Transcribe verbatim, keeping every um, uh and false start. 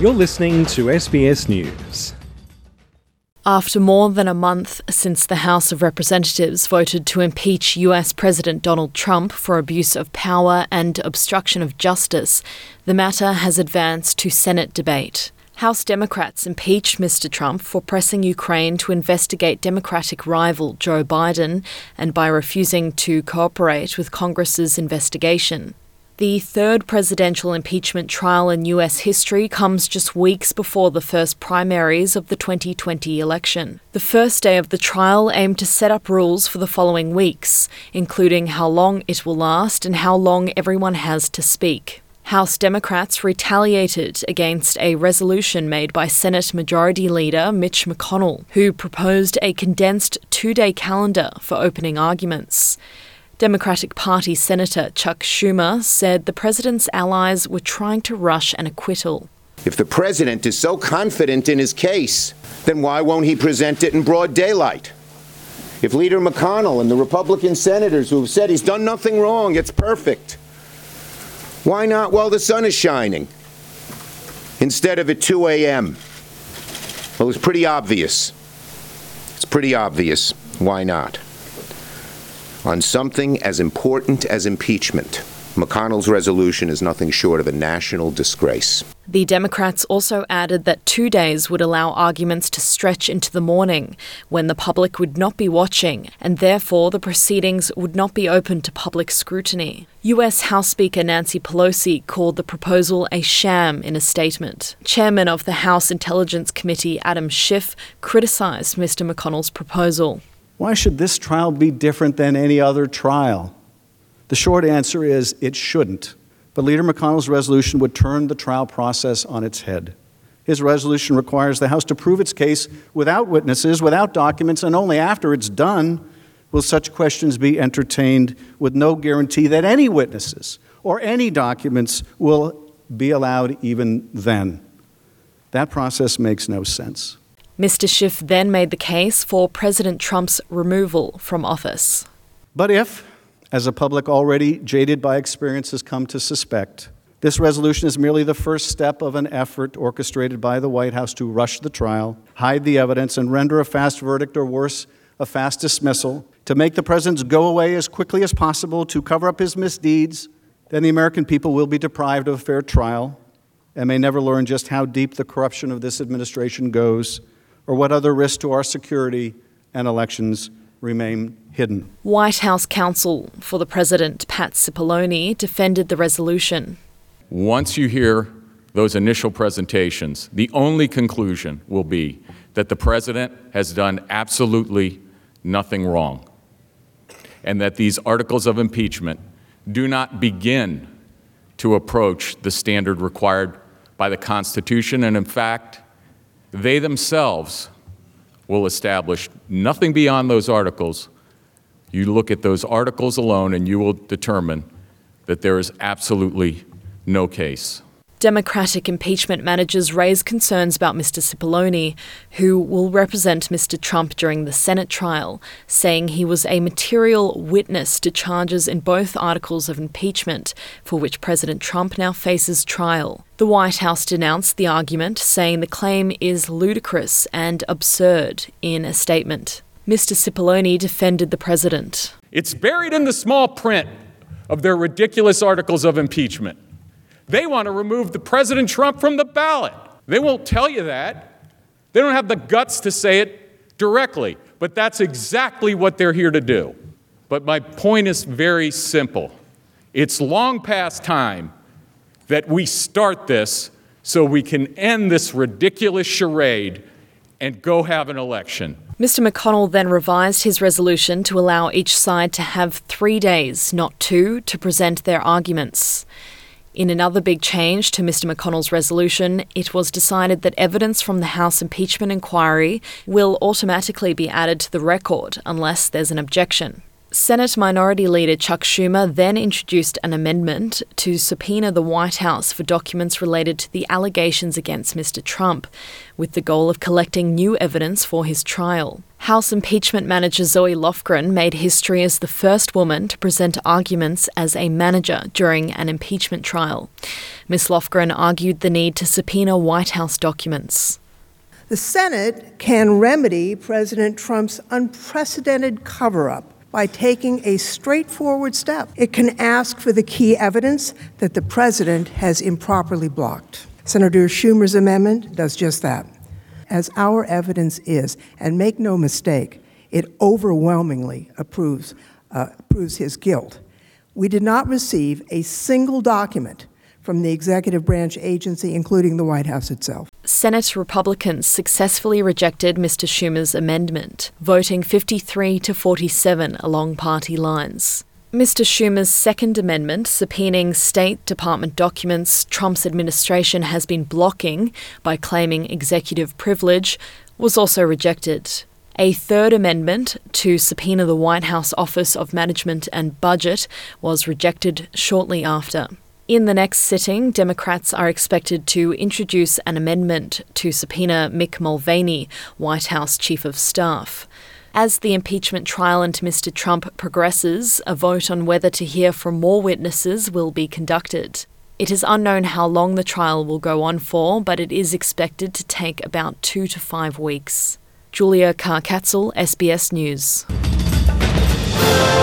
You're listening to S B S News. After more than a month since the House of Representatives voted to impeach U S President Donald Trump for abuse of power and obstruction of justice, the matter has advanced to Senate debate. House Democrats impeached Mister Trump for pressing Ukraine to investigate Democratic rival Joe Biden and by refusing to cooperate with Congress's investigation. The third presidential impeachment trial in U S history comes just weeks before the first primaries of the twenty twenty election. The first day of the trial aimed to set up rules for the following weeks, including how long it will last and how long everyone has to speak. House Democrats retaliated against a resolution made by Senate Majority Leader Mitch McConnell, who proposed a condensed two-day calendar for opening arguments. Democratic Party Senator Chuck Schumer said the president's allies were trying to rush an acquittal. If the president is so confident in his case, then why won't he present it in broad daylight? If Leader McConnell and the Republican senators who have said he's done nothing wrong, it's perfect, why not while the sun is shining instead of at two a.m.? Well, it's pretty obvious. It's pretty obvious. Why not? On something as important as impeachment, McConnell's resolution is nothing short of a national disgrace. The Democrats also added that two days would allow arguments to stretch into the morning, when the public would not be watching, and therefore the proceedings would not be open to public scrutiny. U S House Speaker Nancy Pelosi called the proposal a sham in a statement. Chairman of the House Intelligence Committee Adam Schiff criticised Mister McConnell's proposal. Why should this trial be different than any other trial? The short answer is it shouldn't. But Leader McConnell's resolution would turn the trial process on its head. His resolution requires the House to prove its case without witnesses, without documents, and only after it's done will such questions be entertained, with no guarantee that any witnesses or any documents will be allowed even then. That process makes no sense. Mister Schiff then made the case for President Trump's removal from office. But if, as the public already jaded by experience has come to suspect, this resolution is merely the first step of an effort orchestrated by the White House to rush the trial, hide the evidence, and render a fast verdict, or worse, a fast dismissal, to make the president go away as quickly as possible to cover up his misdeeds, then the American people will be deprived of a fair trial and may never learn just how deep the corruption of this administration goes, or what other risks to our security and elections remain hidden. White House counsel for the president, Pat Cipollone, defended the resolution. Once you hear those initial presentations, the only conclusion will be that the president has done absolutely nothing wrong, and that these articles of impeachment do not begin to approach the standard required by the Constitution, and in fact, they themselves will establish nothing beyond those articles. You look at those articles alone and you will determine that there is absolutely no case. Democratic impeachment managers raised concerns about Mister Cipollone, who will represent Mister Trump during the Senate trial, saying he was a material witness to charges in both articles of impeachment, for which President Trump now faces trial. The White House denounced the argument, saying the claim is ludicrous and absurd in a statement. Mister Cipollone defended the president. It's buried in the small print of their ridiculous articles of impeachment. They want to remove the President Trump from the ballot. They won't tell you that. They don't have the guts to say it directly, but that's exactly what they're here to do. But my point is very simple. It's long past time that we start this so we can end this ridiculous charade and go have an election. Mister McConnell then revised his resolution to allow each side to have three days, not two, to present their arguments. In another big change to Mister McConnell's resolution, it was decided that evidence from the House impeachment inquiry will automatically be added to the record unless there's an objection. Senate Minority Leader Chuck Schumer then introduced an amendment to subpoena the White House for documents related to the allegations against Mister Trump, with the goal of collecting new evidence for his trial. House impeachment manager Zoe Lofgren made history as the first woman to present arguments as a manager during an impeachment trial. Miz Lofgren argued the need to subpoena White House documents. The Senate can remedy President Trump's unprecedented cover-up by taking a straightforward step. It can ask for the key evidence that the president has improperly blocked. Senator Schumer's amendment does just that. As our evidence is, and make no mistake, it overwhelmingly approves, uh, proves his guilt. We did not receive a single document from the executive branch agency, including the White House itself. Senate Republicans successfully rejected Mister Schumer's amendment, voting fifty-three to forty-seven along party lines. Mister Schumer's second amendment, subpoenaing State Department documents Trump's administration has been blocking by claiming executive privilege, was also rejected. A third amendment to subpoena the White House Office of Management and Budget was rejected shortly after. In the next sitting, Democrats are expected to introduce an amendment to subpoena Mick Mulvaney, White House Chief of Staff. As the impeachment trial into Mister Trump progresses, a vote on whether to hear from more witnesses will be conducted. It is unknown how long the trial will go on for, but it is expected to take about two to five weeks. Julia Carr-Katzel, S B S News.